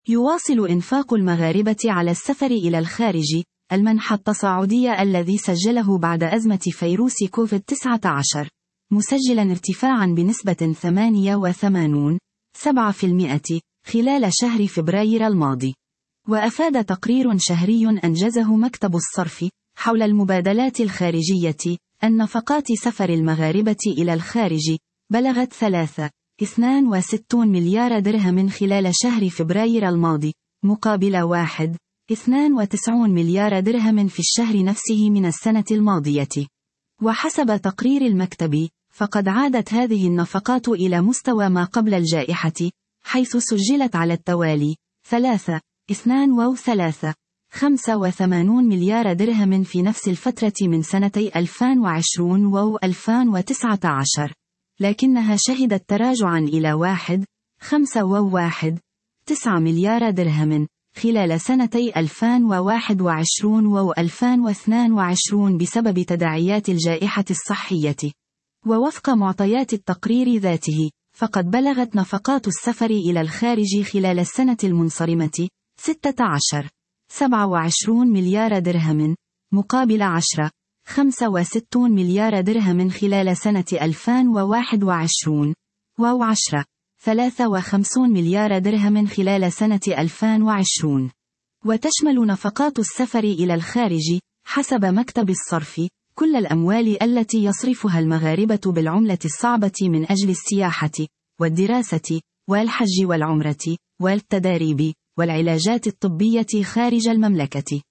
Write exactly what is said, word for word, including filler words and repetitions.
يواصل إنفاق المغاربة على السفر إلى الخارج المنح التصاعدي الذي سجله بعد أزمة فيروس كوفيد تسعة عشر، مسجلا ارتفاعا بنسبة ثمانية وثمانين فاصلة سبعة بالمئة خلال شهر فبراير الماضي. وأفاد تقرير شهري أنجزه مكتب الصرف حول المبادلات الخارجية أن نفقات سفر المغاربة إلى الخارج بلغت ثلاثة فاصلة اثنين وستين مليار درهم خلال شهر فبراير الماضي، مقابل واحد فاصلة اثنين وتسعين مليار درهم في الشهر نفسه من السنة الماضية. وحسب تقرير المكتب، فقد عادت هذه النفقات إلى مستوى ما قبل الجائحة، حيث سجلت على التوالي ثلاثة فاصلة اثنين وثلاثين فاصلة خمسة وثمانين مليار درهم في نفس الفترة من سنتي ألفين وعشرين و ألفين وتسعة عشر، لكنها شهدت تراجعا إلى واحد فاصلة خمسة وواحد تسعة مليار درهم خلال سنتي ألفين وواحد وعشرين و ألفين واثنين وعشرين بسبب تداعيات الجائحة الصحية. ووفق معطيات التقرير ذاته، فقد بلغت نفقات السفر إلى الخارج خلال السنة المنصرمة ستة عشر فاصلة سبعة وعشرين مليار درهم، مقابل عشرة فاصلة خمسة وستين مليار درهم خلال سنة ألفين وواحد وعشرين، و عشرة فاصلة ثلاثة وخمسين مليار درهم خلال سنة ألفين وعشرين. وتشمل نفقات السفر إلى الخارج حسب مكتب الصرف كل الأموال التي يصرفها المغاربة بالعملة الصعبة من أجل السياحة والدراسة والحج والعمرة والتداريب والعلاجات الطبية خارج المملكة.